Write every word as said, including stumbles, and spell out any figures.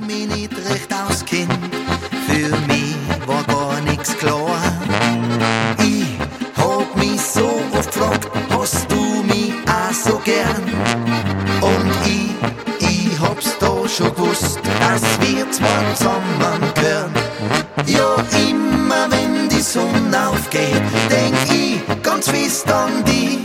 mich nicht recht auskenn. Für mich war gar nix klar. Ich hab mich so oft gefragt, hast du mich auch so gern? Und ich, ich hab's da schon gewusst, dass wir zwei zusammen gehören. Ja, immer wenn die Sonne aufgeht, denk ich ganz fest an dich.